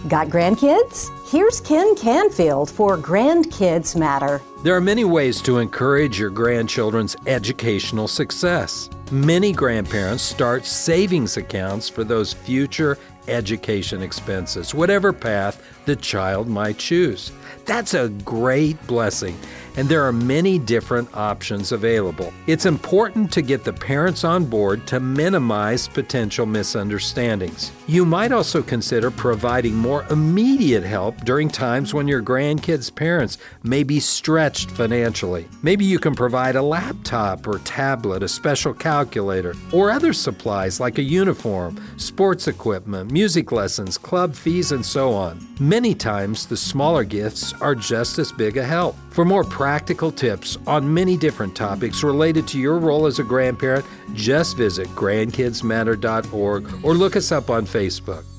Got grandkids? Here's Ken Canfield for Grandkids Matter. There are many ways to encourage your grandchildren's educational success. Many grandparents start savings accounts for those future education expenses, whatever path the child might choose. That's a great blessing, and there are many different options available. It's important to get the parents on board to minimize potential misunderstandings. You might also consider providing more immediate help during times when your grandkids' parents may be stretched financially. Maybe you can provide a laptop or tablet, a special calculator, or other supplies like a uniform, sports equipment, music lessons, club fees, and so on. Many times, the smaller gifts are just as big a help. For more practical tips on many different topics related to your role as a grandparent, just visit grandkidsmatter.org or look us up on Facebook.